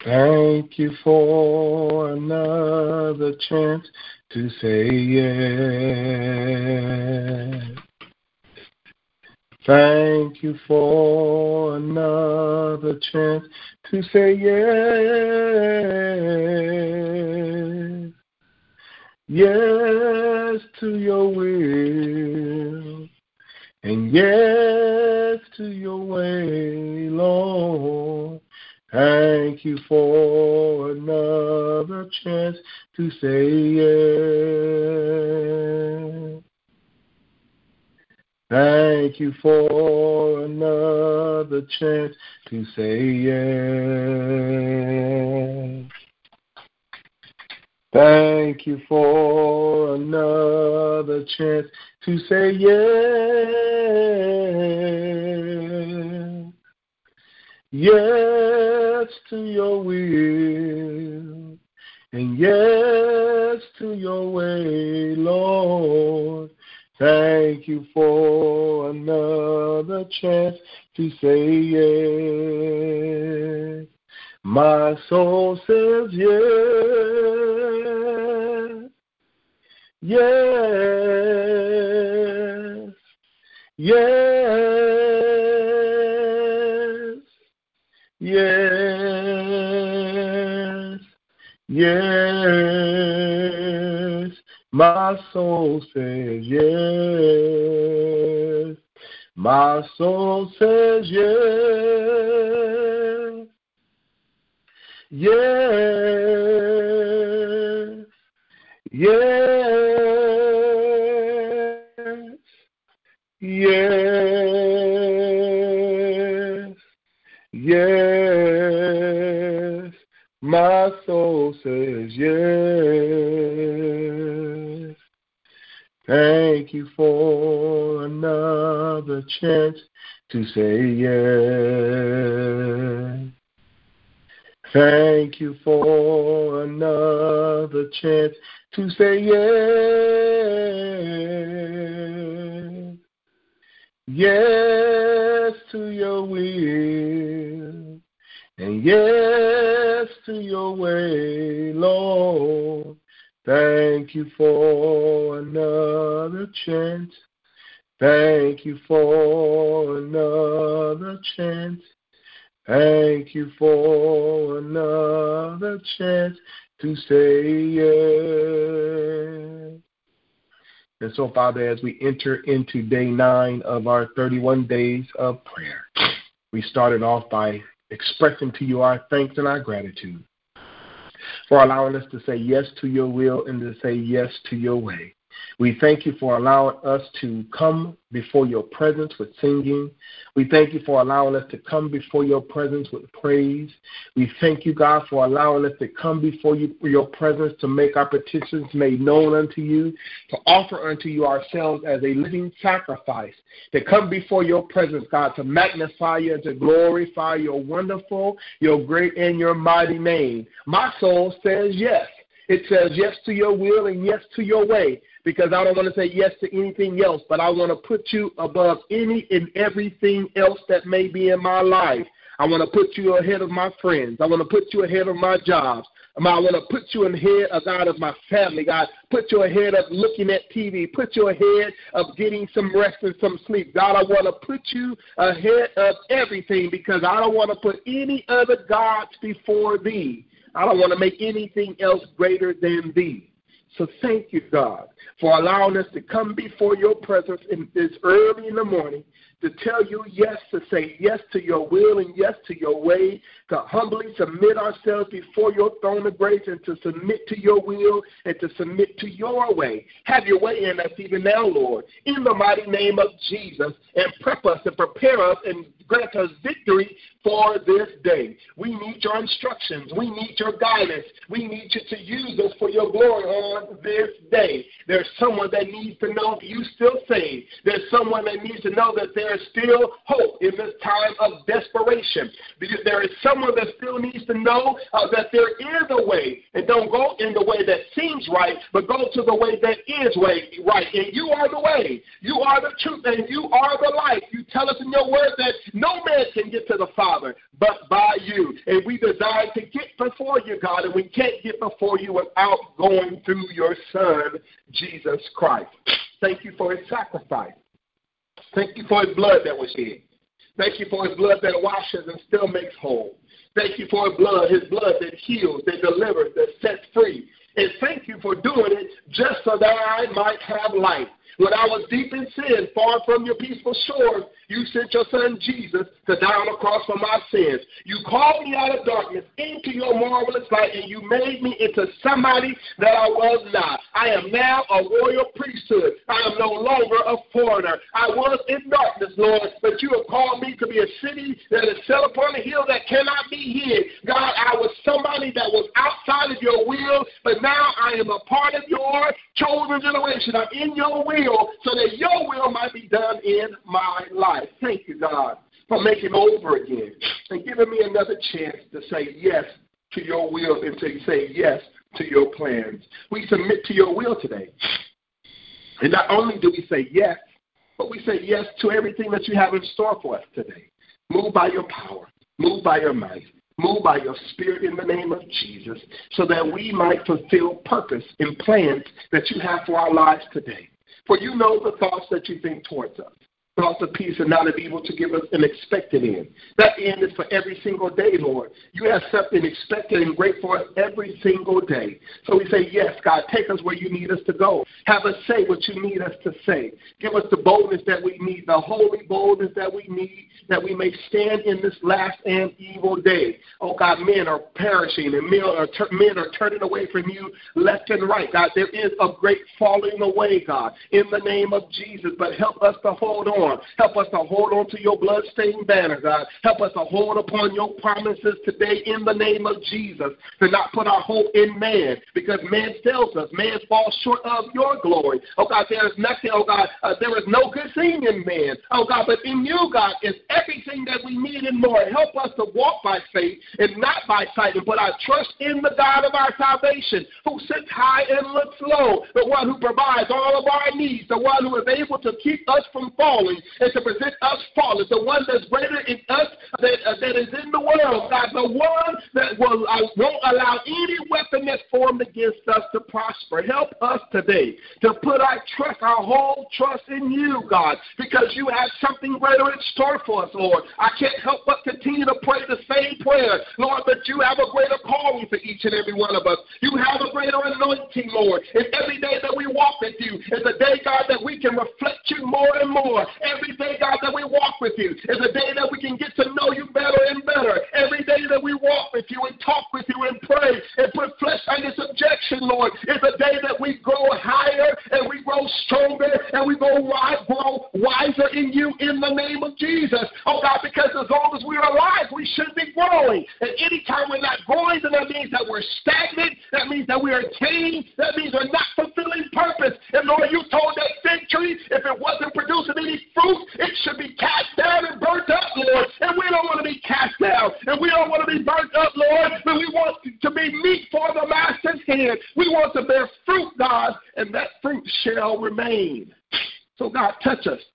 Thank you for another chance to say yes. Thank you for another chance to say yes. Yes to your will and yes to your way, Lord. Thank you for another chance to say yes. Thank you for another chance to say yes. Thank you for another chance to say yes. Yes to your will and yes to your way, Lord. Thank you for another chance to say yes. My soul says yes. Yes. Yes. Yes. Yes. My soul says yes. My soul says yes. Yes. Yes. Yes. Yes. My soul says yes. Thank you for another chance to say yes. Thank you for another chance to say yes. Yes to your will and yes to your way, Lord. Thank you for another chance. Thank you for another chance. Thank you for another chance to say yes. And so, Father, as we enter into day 9 of our 31 days of prayer, we started off by expressing to you our thanks and our gratitude for allowing us to say yes to your will and to say yes to your way. We thank you for allowing us to come before your presence with singing. We thank you for allowing us to come before your presence with praise. We thank you, God, for allowing us to come before you for your presence to make our petitions made known unto you, to offer unto you ourselves as a living sacrifice, to come before your presence, God, to magnify you and to glorify your wonderful, your great, and your mighty name. My soul says yes. It says yes to your will and yes to your way, because I don't want to say yes to anything else, but I want to put you above any and everything else that may be in my life. I want to put you ahead of my friends. I want to put you ahead of my jobs. I want to put you ahead of God of my family, God. Put you ahead of looking at TV. Put you ahead of getting some rest and some sleep. God, I want to put you ahead of everything, because I don't want to put any other gods before thee. I don't want to make anything else greater than thee. So thank you, God, for allowing us to come before your presence in this early in the morning, to tell you yes, to say yes to your will and yes to your way, to humbly submit ourselves before your throne of grace and to submit to your will and to submit to your way. Have your way in us even now, Lord, in the mighty name of Jesus, and prep us and prepare us and grant us victory for this day. We need your instructions. We need your guidance. We need you to use us for your glory on this day. There's someone that needs to know you still save. There's someone that needs to know that there is still hope in this time of desperation. Because there is someone that still needs to know that there is a way. And don't go in the way that seems right, but go to the way that is right. And you are the way. You are the truth, and you are the life. You tell us in your word that No man can get to the Father but by you. And we desire to get before you, God, and we can't get before you without going through your Son, Jesus Christ. Thank you for his sacrifice. Thank you for his blood that was shed. Thank you for his blood that washes and still makes whole. Thank you for his blood that heals, that delivers, that sets free. And thank you for doing it just so that I might have life. When I was deep in sin, far from your peaceful shores, you sent your son Jesus to die on the cross for my sins. You called me out of darkness into your marvelous light, and you made me into somebody that I was not. I am now a royal priesthood. I am no longer a foreigner. I was in darkness, Lord, but you have called me to be a city that is set upon a hill that cannot be hid. God, I was somebody that was outside of your will, but now I am a part of your chosen generation. I'm in your will so that your will might be done in my life. Thank you, God, for making me over again and giving me another chance to say yes to your will and to say yes to your plans. We submit to your will today. And not only do we say yes, but we say yes to everything that you have in store for us today. Move by your power. Move by your might. Move by your spirit in the name of Jesus so that we might fulfill purpose and plans that you have for our lives today. For you know the thoughts that you think towards us. Thoughts of peace and not of evil to give us an expected end. That end is for every single day, Lord. You have something expected and great for us every single day. So we say, yes, God, take us where you need us to go. Have us say what you need us to say. Give us the boldness that we need, the holy boldness that we need, that we may stand in this last and evil day. Oh, God, men are perishing and men are turning away from you left and right. God, there is a great falling away, God, in the name of Jesus. But help us to hold on. Help us to hold on to your bloodstained banner, God. Help us to hold upon your promises today in the name of Jesus. To not put our hope in man, because man fails us. Man falls short of your glory. Oh, God, there is nothing, oh, God, there is no good thing in man. Oh, God, but in you, God, is everything that we need and more. Help us to walk by faith and not by sight and put our trust in the God of our salvation, who sits high and looks low, the one who provides all of our needs, the one who is able to keep us from falling and to present us flawless, the one that's greater in us that is in the world, God, the one that won't allow any weapon that's formed against us to prosper. Help us today to put our whole trust in you, God, because you have something greater in store for us, Lord. I can't help but continue to pray the same prayer, Lord, but you have a greater calling for each and every one of us. You have a greater anointing, Lord, and every day that we walk with you is a day, God, that we can reflect you more and more. Every day, God, that we walk with you is a day that we can get to know you better and better. Every day that we walk with you and talk with you and pray and put flesh under subjection, Lord, is a day that we grow higher and we grow stronger and we grow wiser in you in the name of Jesus. Oh, God, because as long as we're alive, we should be growing. And anytime we're not growing, then that means that we're stagnant. That means that we are tamed. That means we're not fulfilling purpose. And, Lord, you told that fig tree, if it wasn't producing any fruit, it should be cast down and burnt up, Lord. And we don't want to be cast down. And we don't want to be burnt up, Lord. But we want to be meat for the master's hand. We want to bear fruit, God, and that fruit shall remain. So, God, touch us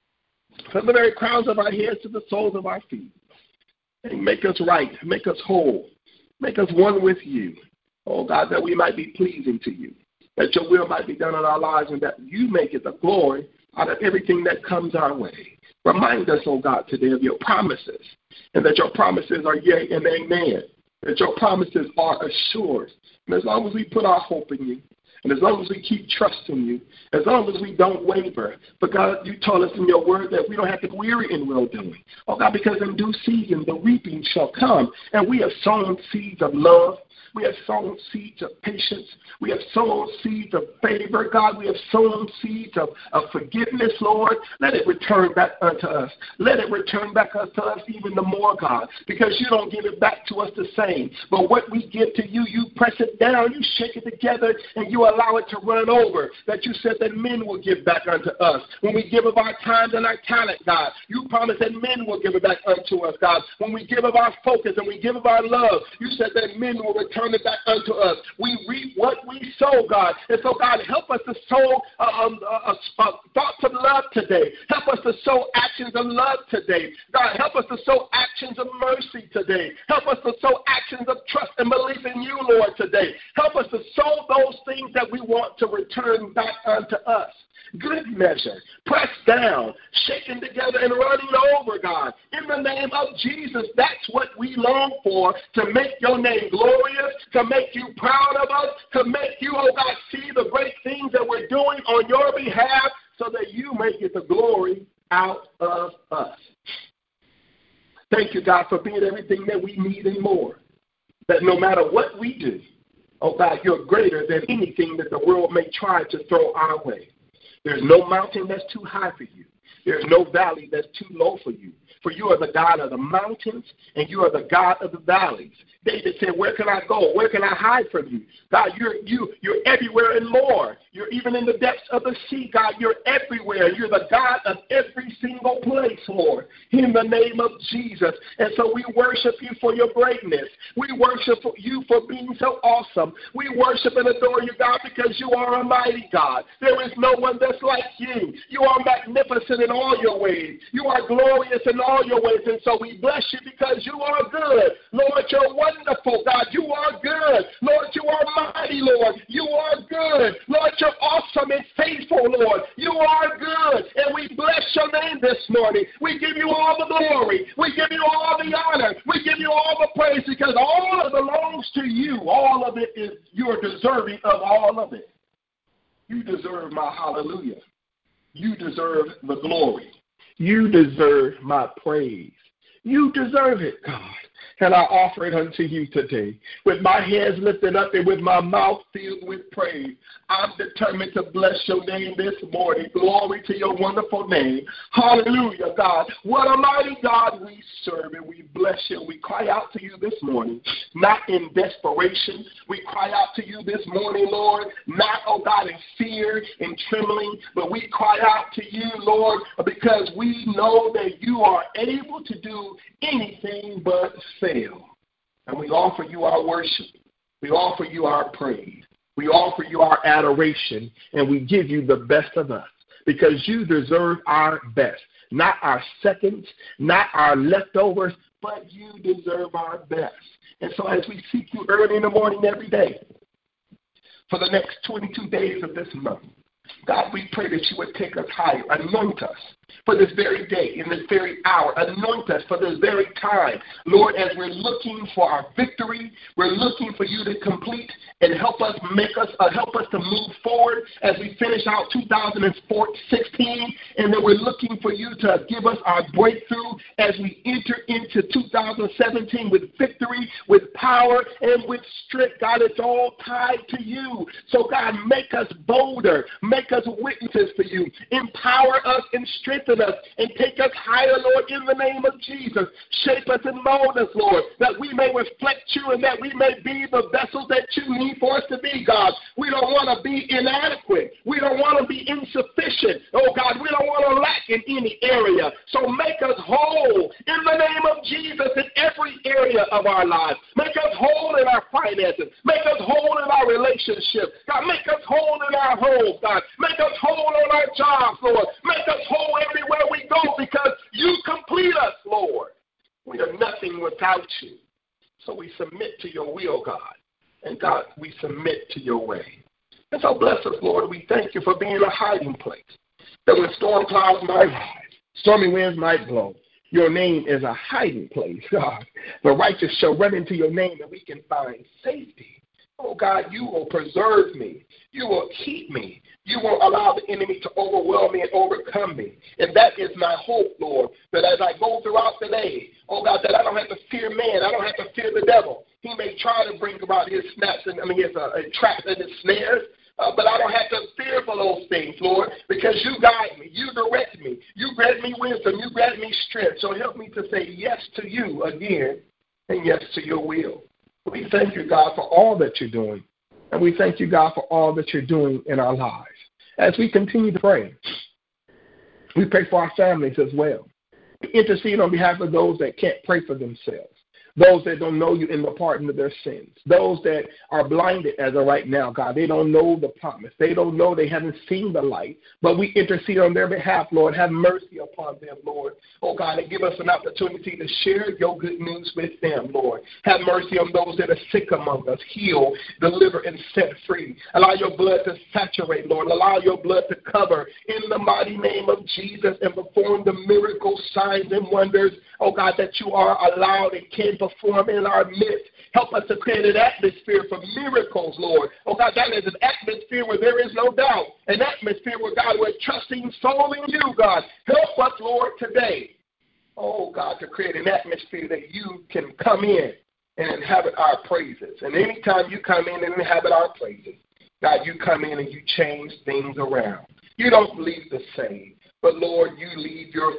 from the very crowns of our heads to the soles of our feet. And make us right. Make us whole. Make us one with you. Oh, God, that we might be pleasing to you. That your will might be done in our lives and that you may get the glory out of everything that comes our way. Remind us, oh God, today of your promises, and that your promises are yea and amen, that your promises are assured. And as long as we put our hope in you, and as long as we keep trusting you, as long as we don't waver, but God, you told us in your word that we don't have to weary in well-doing. Oh God, because in due season the reaping shall come, and we have sown seeds of love. We have sown seeds of patience. We have sown seeds of favor, God. We have sown seeds of forgiveness, Lord. Let it return back unto us. Let it return back unto us even the more, God, because you don't give it back to us the same. But what we give to you, you press it down, you shake it together, and you allow it to run over, that you said that men will give back unto us. When we give of our time and our talent, God, you promised that men will give it back unto us, God. When we give of our focus and we give of our love, you said that men will return it back unto us. We reap what we sow, God. And so, God, help us to sow thoughts of love today. Help us to sow actions of love today. God, help us to sow actions of mercy today. Help us to sow actions of trust and belief in you, Lord, today. Help us to sow those things that we want to return back unto us. Good measure, pressed down, shaken together, and running over, God. In the name of Jesus, that's what we long for, to make your name glorious, to make you proud of us, to make you, oh God, see the great things that we're doing on your behalf, so that you may get the glory out of us. Thank you, God, for being everything that we need and more. That no matter what we do, oh God, you're greater than anything that the world may try to throw our way. There's no mountain that's too high for you. There's no valley that's too low for you. For you are the God of the mountains, and you are the God of the valleys. David said, where can I go? Where can I hide from you? God, you're everywhere and more. You're even in the depths of the sea, God. You're everywhere. You're the God of every single place, Lord, in the name of Jesus. And so we worship you for your greatness. We worship you for being so awesome. We worship and adore you, God, because you are a mighty God. There is no one that's like you. You are magnificent in all your ways. You are glorious in all your ways. And so we bless you because you are good. Lord, you're wonderful, God. You are good. Lord, you are mighty, Lord. You are good. Lord, you're awesome and faithful, Lord. You are good. And we bless your name this morning. We give you all the glory. We give you all the honor. We give you all the praise because all of it belongs to you. All of it is, you're deserving of all of it. You deserve my hallelujah. You deserve the glory. You deserve my praise. You deserve it, God. And I offer it unto you today. With my hands lifted up and with my mouth filled with praise, I'm determined to bless your name this morning. Glory to your wonderful name. Hallelujah, God. What a mighty God we serve, and we bless you. We cry out to you this morning, not in desperation. We cry out to you this morning, Lord, not, oh God, in fear and trembling, but we cry out to you, Lord, because we know that you are able to do anything but fail. And we offer you our worship. We offer you our praise. We offer you our adoration, and we give you the best of us because you deserve our best, not our seconds, not our leftovers, but you deserve our best. And so as we seek you early in the morning every day for the next 22 days of this month, God, we pray that you would take us higher, anoint us for this very day, in this very hour. Anoint us for this very time. Lord, as we're looking for our victory, we're looking for you to complete and help us to move forward as we finish out 2016. And then we're looking for you to give us our breakthrough as we enter into 2017 with victory, with power, and with strength. God, it's all tied to you. So, God, make us bolder. Make us witnesses for you. Empower us and strengthen us and take us higher, Lord, in the name of Jesus. Shape us and mold us, Lord, that we may reflect you and that we may be the vessels that you need for us to be, God. We don't want to be inadequate. We don't want to be insufficient. Oh, God, we don't want to lack in any area. So make us whole in the name of Jesus in every area of our lives. Make us whole in our finances. Make us whole in our relationships. God, make us whole in our homes, God. Make us whole on our jobs, Lord. Make us whole everywhere we go because you complete us, Lord. We are nothing without you. So we submit to your will, God. And God, we submit to your way. And so bless us, Lord. We thank you for being a hiding place. That when storm clouds might rise, stormy winds might blow, your name is a hiding place, God. The righteous shall run into your name and we can find safety. Oh, God, you will preserve me. You will keep me. You won't allow the enemy to overwhelm me and overcome me. And that is my hope, Lord, that as I go throughout the day, oh, God, that I don't have to fear man. I don't have to fear the devil. He may try to bring about his snaps and his traps and his snares, but I don't have to fear for those things, Lord, because you guide me. You direct me. You grant me wisdom. You grant me strength. So help me to say yes to you again and yes to your will. We thank you, God, for all that you're doing. And we thank you, God, for all that you're doing in our lives. As we continue to pray, we pray for our families as well. We intercede on behalf of those that can't pray for themselves, those that don't know you in the pardon of their sins, those that are blinded as of right now, God. They don't know the promise. They don't know, they haven't seen the light. But we intercede on their behalf, Lord. Have mercy upon them, Lord. Oh, God, and give us an opportunity to share your good news with them, Lord. Have mercy on those that are sick among us. Heal, deliver, and set free. Allow your blood to saturate, Lord. Allow your blood to cover in the mighty name of Jesus and perform the miracles, signs, and wonders, oh, God, that you are allowed and can perform in our midst. Help us to create an atmosphere for miracles, Lord. Oh, God, that is an atmosphere where there is no doubt, an atmosphere where, God, we're trusting solely in you, God. Help us, Lord, today, oh, God, to create an atmosphere that you can come in and inhabit our praises. And anytime you come in and inhabit our praises, God, you come in and you change things around. You don't leave the same. But, Lord, you leave your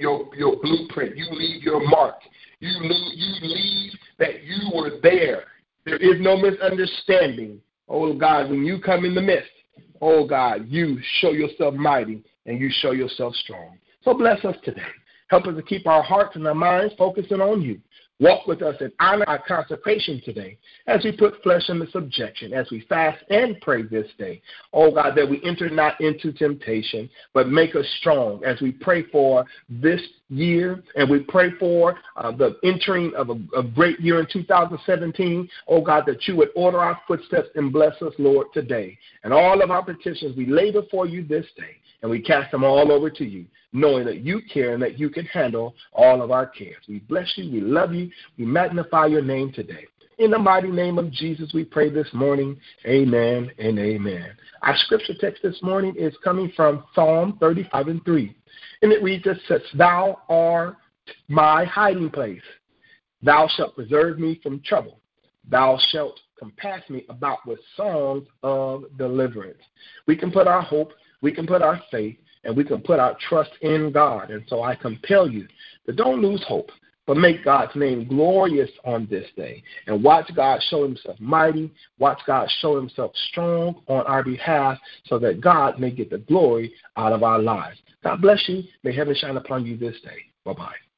blueprint. You leave your mark. You leave that you were there. There is no misunderstanding. Oh, God, when you come in the midst, oh, God, you show yourself mighty and you show yourself strong. So bless us today. Help us to keep our hearts and our minds focusing on you. Walk with us and honor our consecration today as we put flesh under subjection, as we fast and pray this day. Oh, God, that we enter not into temptation, but make us strong as we pray for this year and we pray for the entering of a great year in 2017. Oh, God, that you would order our footsteps and bless us, Lord, today. And all of our petitions we lay before you this day, and we cast them all over to you, knowing that you care and that you can handle all of our cares. We bless you. We love you. We magnify your name today. In the mighty name of Jesus, we pray this morning. Amen and amen. Our scripture text this morning is coming from Psalm 35:3. And it reads as such: Thou art my hiding place. Thou shalt preserve me from trouble. Thou shalt compass me about with songs of deliverance. We can put our hope, we can put our faith, and we can put our trust in God. And so I compel you to don't lose hope, but make God's name glorious on this day. And watch God show himself mighty. Watch God show himself strong on our behalf so that God may get the glory out of our lives. God bless you. May heaven shine upon you this day. Bye-bye.